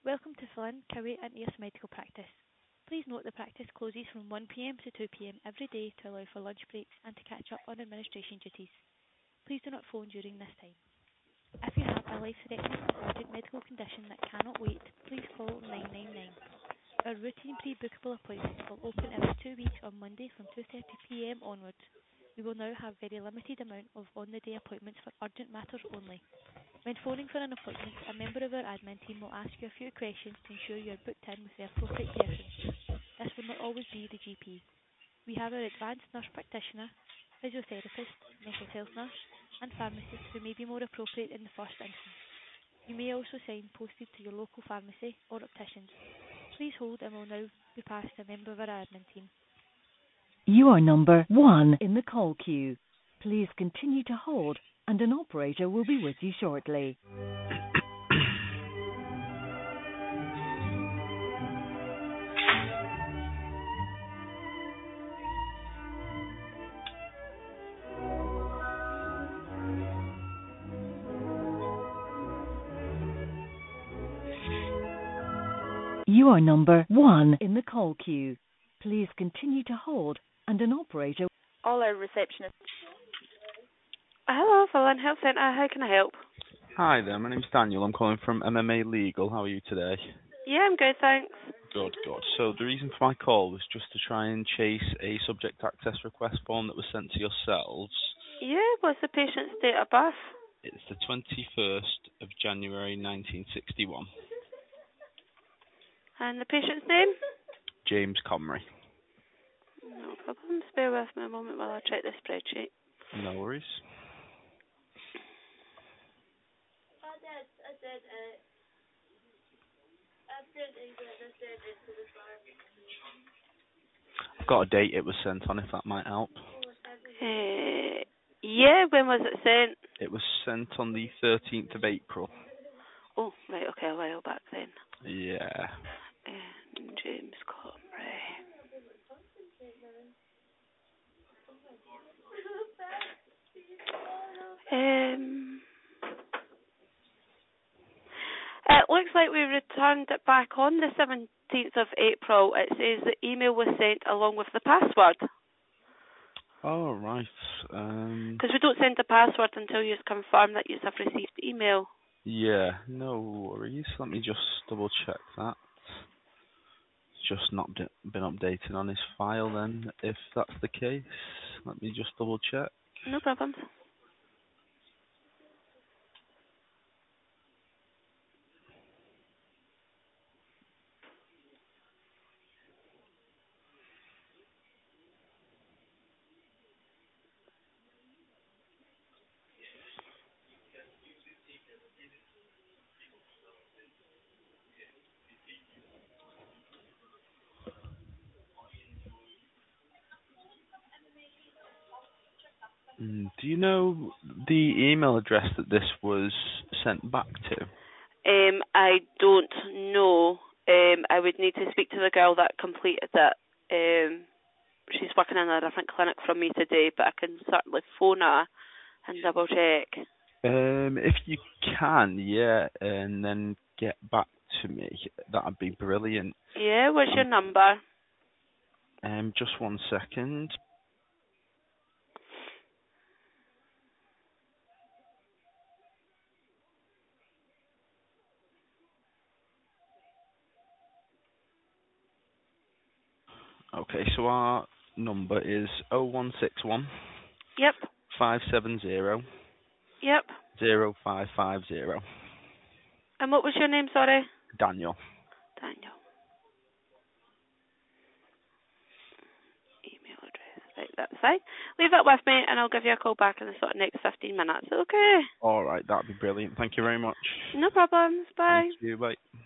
Welcome to Flynn, Cowie and Ears Medical Practice. Please note the practice closes from 1 p.m. to 2 p.m. every day to allow for lunch breaks and to catch up on administration duties. Please do not phone during this time. If you have a life-threatening or urgent medical condition that cannot wait, please call 999. Our routine pre-bookable appointments will open every 2 weeks on Monday from 2:30 p.m. onwards. We will now have very limited amount of on-the-day appointments for urgent matters only. When phoning for an appointment, a member of our admin team will ask you a few questions to ensure you are booked in with the appropriate person. This will not always be the GP. We have our advanced nurse practitioner, physiotherapist, mental health nurse, and pharmacist who may be more appropriate in the first instance. You may also sign posted to your local pharmacy or opticians. Please hold and will now be passed to a member of our admin team. You are number 1 in the call queue. Please continue to hold and an operator will be with you shortly. You are number 1 in the call queue. Please continue to hold and an operator... All our receptionists. Hello, Flynn Health Centre. How can I help? Hi there, my name's Daniel. I'm calling from MMA Legal. How are you today? Yeah, I'm good, thanks. Good, good. So the reason for my call was just to try and chase a subject access request form that was sent to yourselves. Yeah, what's the patient's date of birth? It's the 21st of January 1961. And the patient's name? James Comrie. No problem. Bear with me a moment while I check the spreadsheet. No worries. I've got a date it was sent on, if that might help. Yeah, when was it sent? It was sent on the 13th of April. Oh, right, okay, a while back then. Yeah. James Comrie. It looks like we returned it back on the 17th of April. It says the email was sent along with the password. Oh, right. Because we don't send the password until you confirm that you have received the email. Yeah, no worries. Let me just double check that. It's just not been updated on his file then, if that's the case. Let me just double check. No problem. Do you know the email address that this was sent back to? I don't know. I would need to speak to the girl that completed it. She's working in a different clinic from me today, but I can certainly phone her and double check. If you can, yeah, and then get back to me, that'd be brilliant. Yeah, what's your number? Just 1 second. Okay, so our number is 0161 Yep. 570 Yep. 0550. And what was your name, sorry? Daniel. Daniel. Email address. Right, that's fine. Leave that with me and I'll give you a call back in the sort of next 15 minutes. Okay. All right, that'd be brilliant. Thank you very much. No problems. Bye. Thank you. Bye.